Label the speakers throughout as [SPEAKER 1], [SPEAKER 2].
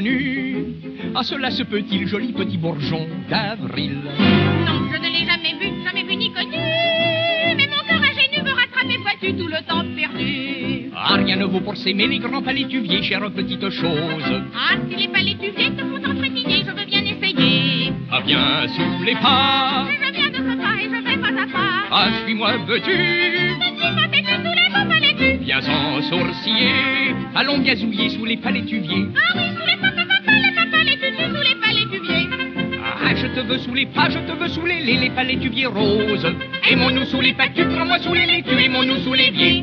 [SPEAKER 1] connu. Ah, cela se peut-il, joli petit bourgeon d'avril?
[SPEAKER 2] Non, je ne l'ai jamais vu ni connu. Mais mon cœur ingénu veut rattraper, vois-tu, tout le temps perdu.
[SPEAKER 1] Ah, rien ne vaut pour s'aimer les grands palétuviers, chère petite chose.
[SPEAKER 2] Ah, si les palétuviers te font entretiner, je veux bien essayer.
[SPEAKER 1] Ah, viens sous les pas.
[SPEAKER 2] Je viens de ce pas et je vais pas à pas.
[SPEAKER 1] Ah, suis-moi, veux-tu?
[SPEAKER 2] Je suis pas têtu sous les beaux palétus.
[SPEAKER 1] Viens sans sourciller, allons gazouiller sous les palétuviers.
[SPEAKER 2] Ah oui, sous les palétuviers, sous les palétuviers.
[SPEAKER 1] Ah, je te veux sous les pas, je te veux sous les palétuviers roses. Aimons-nous sous les pas, tu prends-moi sous les tu aimons-nous sous les viers.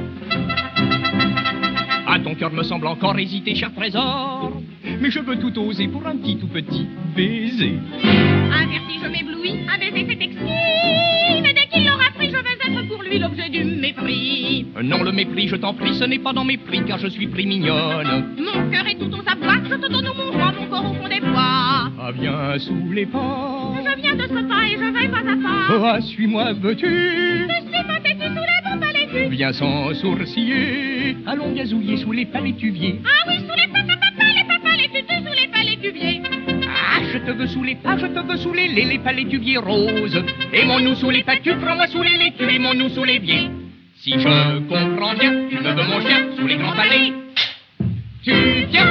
[SPEAKER 1] Ah, ton cœur me semble encore hésiter, cher trésor. Mais je veux tout oser pour un tout petit baiser.
[SPEAKER 2] Un vertige m'éblouit, un baiser fait exquis. Mais dès qu'il l'aura pris, je vais être pour lui l'objet du mépris.
[SPEAKER 1] Non, le mépris, je t'en prie, ce n'est pas dans mes prix, car je suis pris mignonne.
[SPEAKER 2] Mon cœur est tout aux abois, je te donne mon roi, mon corps au fond des bois.
[SPEAKER 1] Ah, viens sous les pas.
[SPEAKER 2] Je viens de ce pas et je vais pas à pas.
[SPEAKER 1] Ah, suis-moi, veux-tu?
[SPEAKER 2] Je suis pas têtu sous les bons palétus.
[SPEAKER 1] Viens sans sourciller, allons gazouiller sous les palétuviers.
[SPEAKER 2] Ah oui, sous les palétuviers, sous les palétuviers.
[SPEAKER 1] Ah, je te veux sous les pas, je te veux sous les palétuviers roses. Aimons-nous sous les pas, tu prends-moi sous les tu aimons-nous sous les viers. Si je comprends bien, tu me veux mon chien sous les grands palais. Tu viens.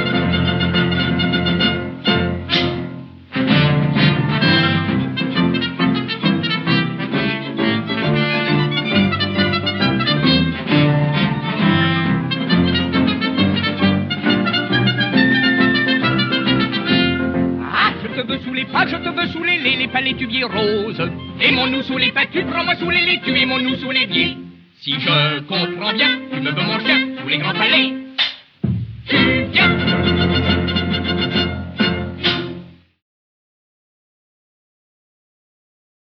[SPEAKER 1] Je te veux sous les palétuviers roses. Aimons-nous sous les pas, tu prends-moi sous les tu aimons-nous sous les viers. Si je comprends bien, tu me veux mon chien sous les grands palais.